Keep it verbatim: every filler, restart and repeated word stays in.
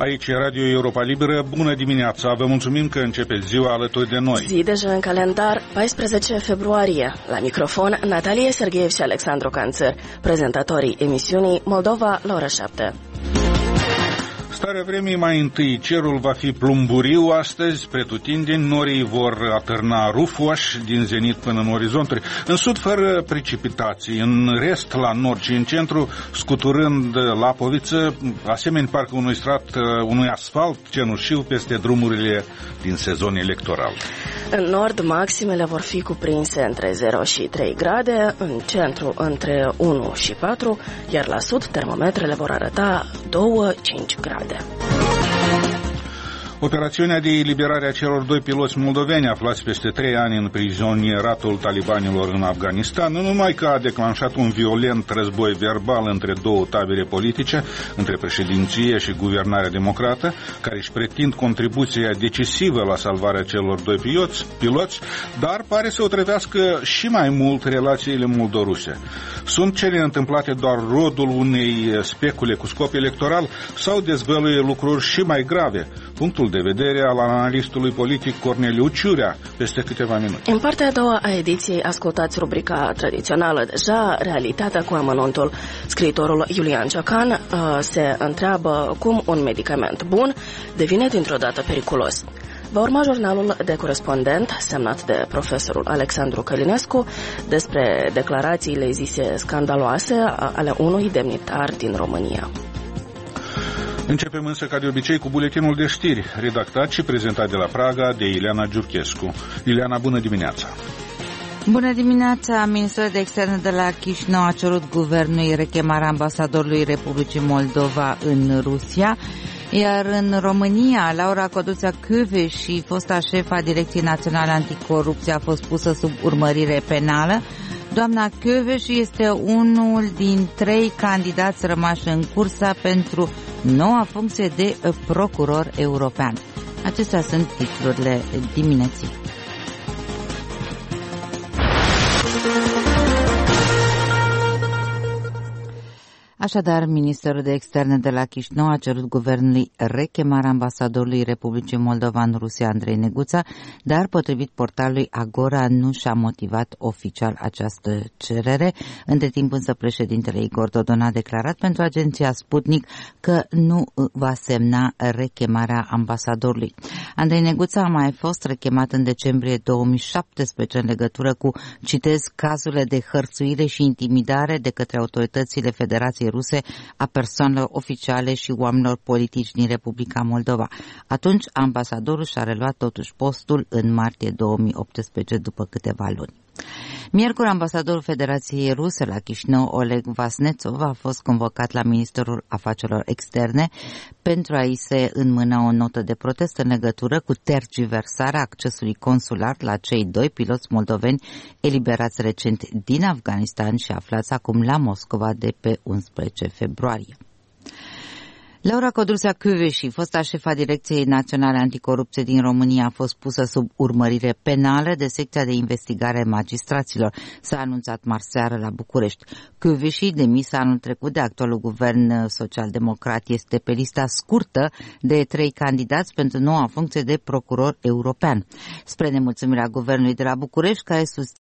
Aici e Radio Europa Liberă. Bună dimineața! Vă mulțumim că începeți ziua alături de noi. Zi deja în calendar, paisprezece februarie. La microfon, Natalia Sergeev și Alexandru Canțăr, prezentatorii emisiunii Moldova la ora șapte. Starea vremii: mai întâi, cerul va fi plumburiu astăzi, pretutindeni, norii vor atârna rufoși din zenit până în orizonturi. În sud, fără precipitații, în rest, la nord și în centru, scuturând lapoviță, asemenea parcă unui strat, unui asfalt cenușiu peste drumurile din sezon electoral. În nord, maximele vor fi cuprinse între zero și trei grade, în centru între unu și patru, iar la sud termometrele vor arăta doi cinci grade. Operațiunea de eliberare a celor doi piloți moldoveni aflați peste trei ani în prizonieratul talibanilor în Afganistan nu numai că a declanșat un violent război verbal între două tabere politice, între președinție și guvernarea democrată, care își pretind contribuția decisivă la salvarea celor doi piloți, piloți, dar pare să o trevească și mai mult relațiile moldoruse. Sunt cele întâmplate doar rodul unei specule cu scop electoral sau dezvăluie lucruri și mai grave? Punctul de vedere al analistului politic Corneliu Ciurea, peste câteva minute. În partea a doua a ediției ascultați rubrica tradițională deja, Realitatea cu amănuntul. Scriitorul Iulian Ciocan uh, se întreabă cum un medicament bun devine dintr-o dată periculos. Va urma jurnalul de corespondent semnat de profesorul Alexandru Călinescu despre declarațiile zise scandaloase ale unui demnitar din România. Începem însă, ca de obicei, cu buletinul de știri, redactat și prezentat de la Praga de Ileana Giurchescu. Ileana, bună dimineața! Bună dimineața! Ministrul de Externe de la Chișinău a cerut guvernului rechemarea ambasadorului Republicii Moldova în Rusia, iar în România, Laura Codruța-Kövesi, fosta șefa Direcției Naționale Anticorupție, a fost pusă sub urmărire penală. Doamna Kövesi este unul din trei candidați rămași în cursa pentru noua funcție de procuror european. Acestea sunt titlurile dimineții. Așadar, Ministerul de Externe de la Chișinău a cerut guvernului rechemarea ambasadorului Republicii Moldova în Rusia, Andrei Neguța, dar, potrivit portalului Agora, nu și-a motivat oficial această cerere. Între timp, însă, președintele Igor Dodon a declarat pentru agenția Sputnik că nu va semna rechemarea ambasadorului. Andrei Neguța a mai fost rechemat în decembrie două mii șaptesprezece în legătură cu, citez, cazurile de hărțuire și intimidare de către autoritățile Federației Ruse a persoanelor oficiale și oamenilor politici din Republica Moldova. Atunci, ambasadorul și-a reluat totuși postul în martie două mii optsprezece, după câteva luni. Miercuri, ambasadorul Federației Ruse la Chișinău, Oleg Vasnetsov, a fost convocat la Ministerul Afacerilor Externe pentru a-i se înmâna o notă de protest în legătură cu tergiversarea accesului consular la cei doi piloți moldoveni eliberați recent din Afganistan și aflați acum la Moscova de pe unsprezece februarie. Laura Codruța-Kövesi, fosta șefa Direcției Naționale Anticorupție din România, a fost pusă sub urmărire penală de secția de investigare magistraților, s-a anunțat marseară la București. Kövesi, demisă anul trecut de actualul guvern social-democrat, este pe lista scurtă de trei candidați pentru noua funcție de procuror european. Spre nemulțumirea guvernului de la București, care susține